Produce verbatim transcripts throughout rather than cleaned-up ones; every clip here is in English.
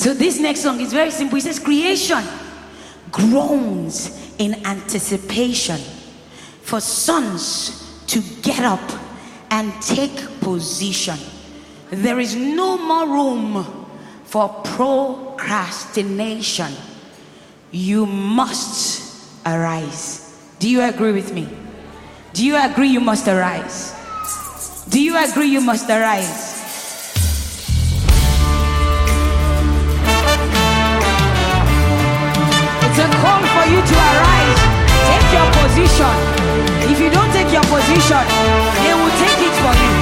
So this next song is very simple. It says, creation groans in anticipation for sons to get up and take position. There is no more room for procrastination. You must arise. Do you agree with me? Do you agree you must arise? Do you agree you must arise? It's a call for you to arise. Take your position. If you don't take your position, they will take it for you.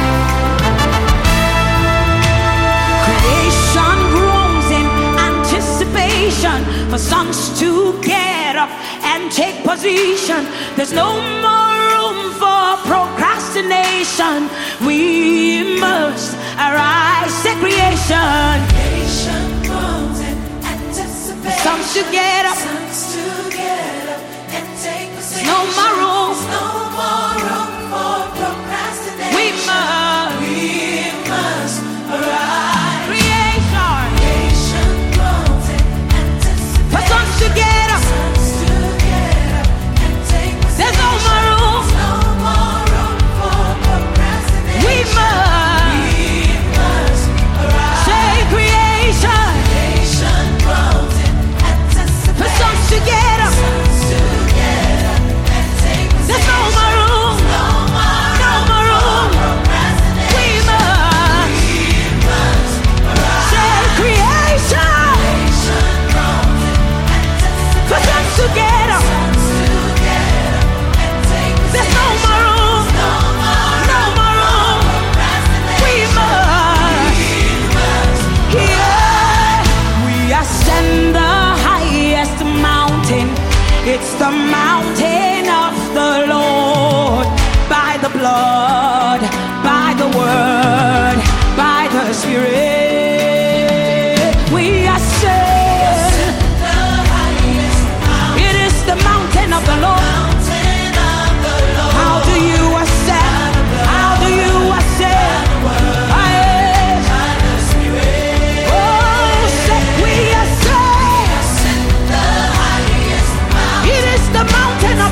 Creation groans in anticipation for sons to get up and take position. There's no more room for procrastination. We must arise. Say creation. Creation groans in anticipation. Sons to get up. Sons to get up and take position. No more room. No more room for procrastination. We must. We must arise. Creation. Creation groans in anticipation. For sons to get up. Sons to get up and take position. There's no more room. No more room for procrastination. We must. We must arise. Say creation. Creation groans in anticipation. For sons to get up. Sons to get up and take position. There's no more room. No more No more room. procrastination. We must. We must arise. Say creation. Creation groans in anticipation. For sons to get up. Sons to get up and take position. There's no more room. No more No more room. procrastination. We must. We must Yeah. We ascend the highest mountain. It's the mountain of the Lord. By the blood, by the word, by the Spirit. We ascend. the highest mountain. It is the mountain of the Lord. Mountain of the Lord. How do you ascend? How do you ascend? Aye. By the Spirit. Oh, say we ascend. Ascend the highest mountain. It is the mountain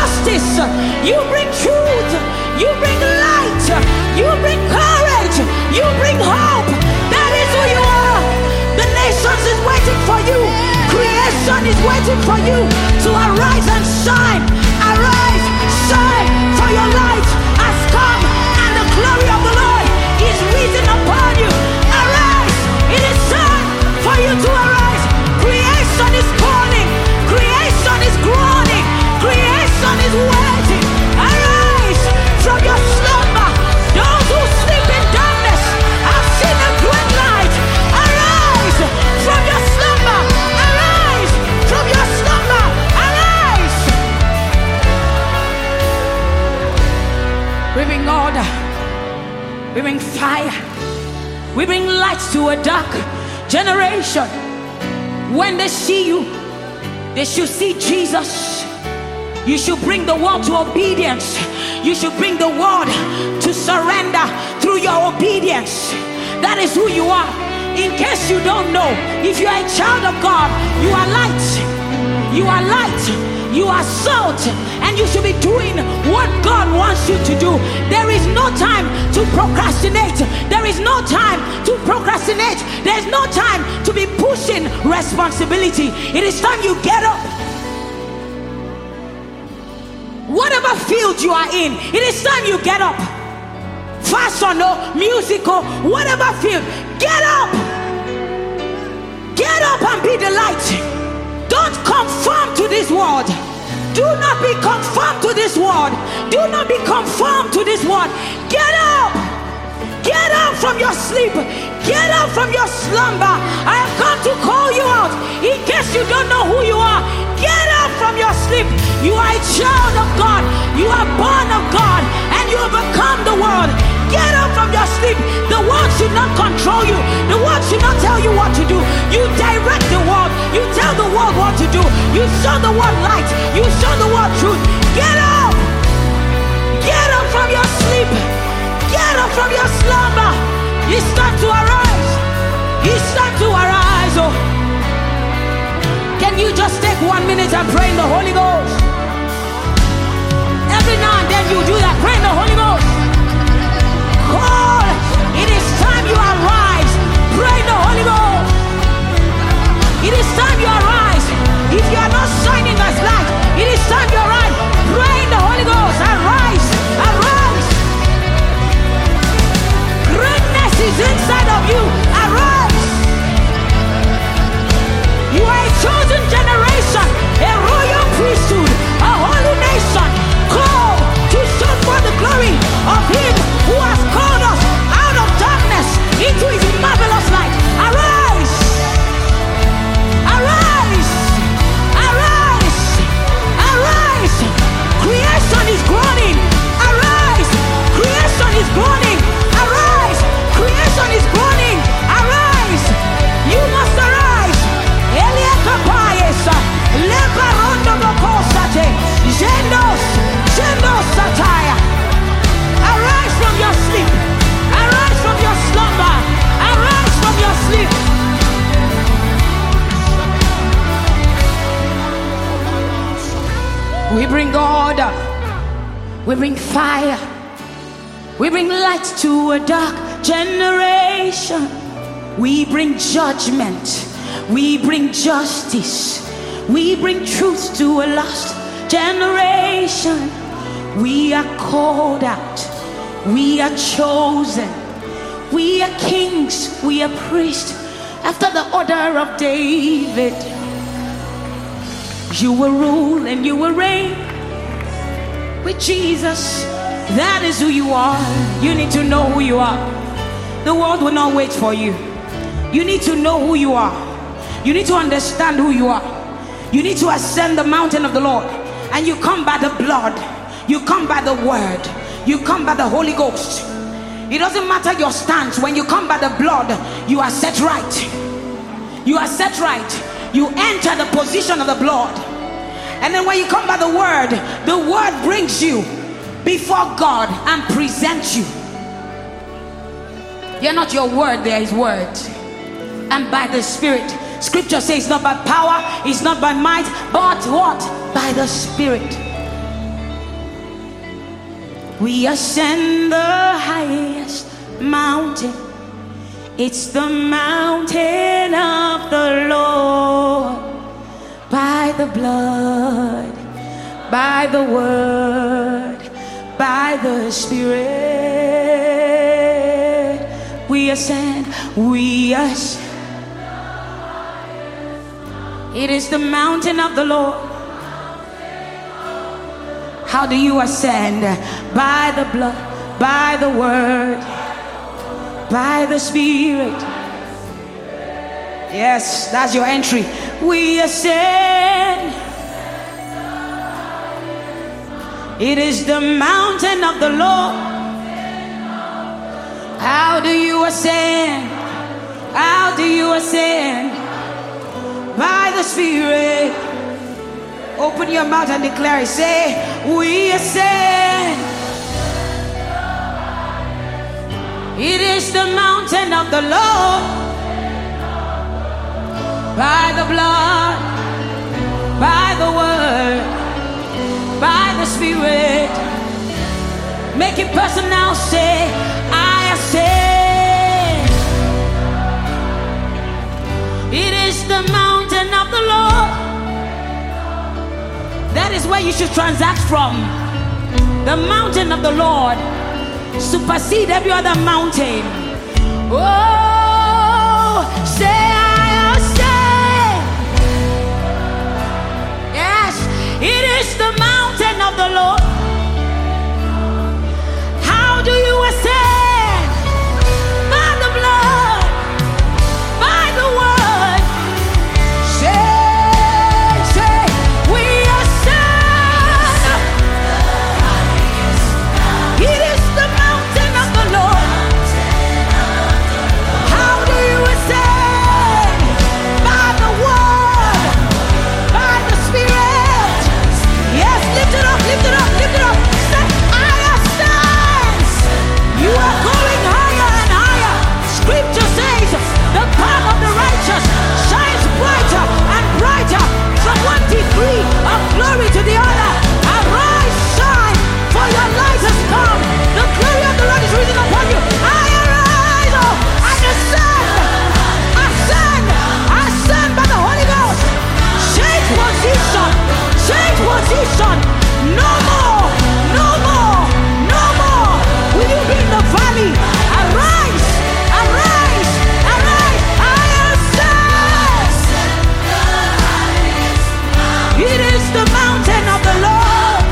justice, you bring truth, you bring light, you bring courage, you bring hope. That is who you are. The nations is waiting for you. Creation is waiting for you to arise and shine. Arise, shine, for your light has come and the glory of the Lord is risen upon you. Arise, it is time for you to arise. Creation is calling, creation is groaning, creation is waiting. Arise from your slumber. Those who sleep in darkness have seen a great light. Arise from your slumber. Arise from your slumber. Arise. We bring order. We bring fire. We bring light to a dark generation. When they see you, they should see Jesus. You should bring the world to obedience. You should bring the world to surrender through your obedience. That is who you are. In case you don't know, if you are a child of God, you are light. You are light. You are salt. And you should be doing what God wants you to do. There is no time to procrastinate. There is no time to procrastinate. There is no time to be pushing responsibility. It is time you get up. Whatever field you are in, it is time you get up. Fashion or musical, whatever field, get up. Get up and be the light. Don't conform to this world. Do not be conformed to this world. Do not be conformed to this world. Get up. Get up from your sleep. Get up from your slumber. I have come to call you out. In case you don't know who you are, get up from your sleep. You are a child of God. You are born of God. And you overcome the world. Get up from your sleep. The world should not control you. The world should not tell you what to do. You direct the world. You tell the world what to do. You show the world light. You show the world truth. Get up. Get up from your sleep. Get up from your slumber. It's time to arise. It's time to arise. Oh. Can you just take one minute and pray in the Holy Ghost? Every now and then you do that. Pray in the Holy Ghost. Call. It is time you arise. Pray in the Holy Ghost. It is time you arise. If you are not shining as light, it is time you arise. Pray in the Holy Ghost. Arise. Arise. Greatness is inside of you. Arise. You are a chosen generation, a royal priesthood, a holy nation, called to show forth the glory of Him who has called us out of darkness into His marvelous light. Arise! Arise! Arise! Arise! Creation is groaning. Arise! Creation is groaning. Arise! Creation is groaning. Arise! You must arise. Elia Kapayesa, Lebarondo Bokosate, Gendos, Gendos Satire. Arise from your sleep. Arise from your slumber. Arise from your sleep. We bring order. We bring fire. We bring light to a dark generation. We bring judgment. We bring justice. We bring truth to a lost generation. We are called out. We are chosen. We are kings. We are priests after the order of David. You will rule and you will reign with Jesus. That is who you are. You need to know who you are. The world will not wait for you. You need to know who you are. You need to understand who you are. You need to ascend the mountain of the Lord. And you come by the blood. You come by the word. You come by the Holy Ghost. It doesn't matter your stance. When you come by the blood, you are set right. You are set right. You enter the position of the blood. And then when you come by the word, the word brings you before God and presents you. You're not your word, there is word. And by the Spirit. Scripture says not by power, it's not by might, but what? By the Spirit. We ascend the highest mountain. It's the mountain of the Lord. By the blood, by the word, by the Spirit, we ascend, we ascend. It is the mountain of the Lord. How do you ascend? By the blood, by the word, by the Spirit. Yes, that's your entry. We ascend. It is the mountain of the Lord. How do you ascend? How do you ascend? By the Spirit. Open your mouth and declare it. Say, we ascend. It is the mountain of the Lord. By the blood, by the word, by the Spirit. Make it personal. Say, I ascend. It is the mountain of the Lord. That is where you should transact from. The mountain of the Lord supersede every other mountain. Oh, say I ascend. Yes, it is the mountain of the Lord. How do you ascend? By the blood, by the word. Say, say, we ascend. It is the mountain of the Lord. How do you ascend? By the word, by the Spirit. Yes, lift it up, lift it up, lift it up. Say, I ascend. You are going higher and higher. Scripture says the path of the righteous shines brighter and brighter, from one degree of glory to the other. Arise, shine, for your light has come. The glory of the Lord is risen upon you. I arise, oh, I ascend, ascend, ascend by the Holy Ghost. Change position, change position. No more, no more, no more. Will you be in the valley? Arise, arise, arise. I ascend. It is the mountain of the Lord.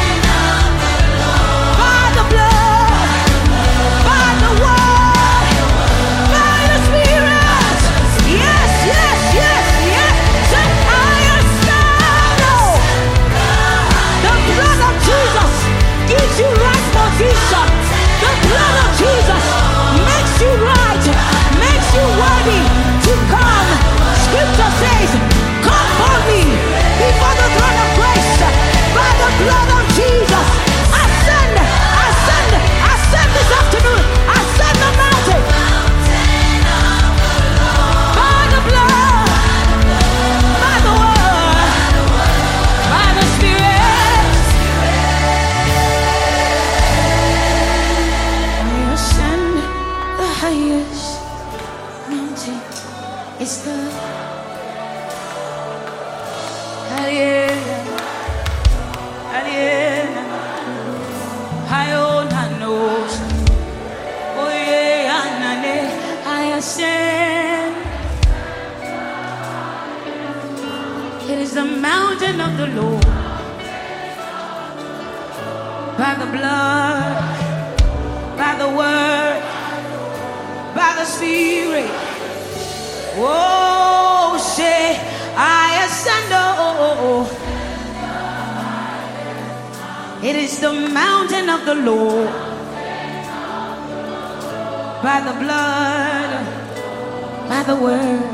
By the blood, by the word, by the Spirit. Yes, yes, yes, yes. Say, I ascend. Oh, the blood of Jesus gives you right position. The blood of Jesus makes you right, makes you worthy to come. Scripture says, come boldly before the throne of grace by the blood of Jesus. Ascend, ascend, ascend this afternoon. Ascend the mountain. By the blood, by the word, by the Spirit. I ascend the highest mountain. It's the Hallelujah, Hallelujah, Hallelujah, knows. Oh yeah, I ascend. It is the mountain of the Lord. By the blood, by the word, by the Spirit. Oh, say, I ascend. Oh, it is the mountain of the Lord. By the blood, by the word.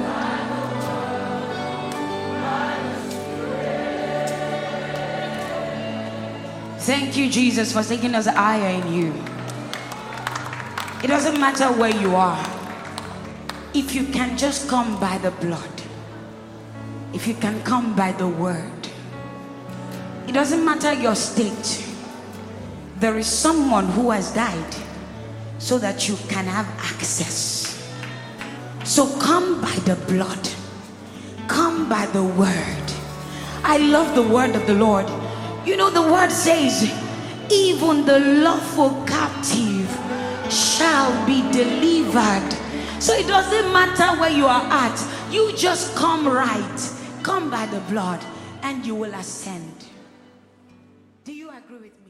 Thank you, Jesus, for taking us higher in you. It doesn't matter where you are. If you can just come by the blood, if you can come by the word, it doesn't matter your state. There is someone who has died so that you can have access. So come by the blood, come by the word. I love the word of the Lord. You know, the word says, even the lawful captive shall be delivered. So it doesn't matter where you are at, you just come right, come by the blood, and you will ascend. Do you agree with me?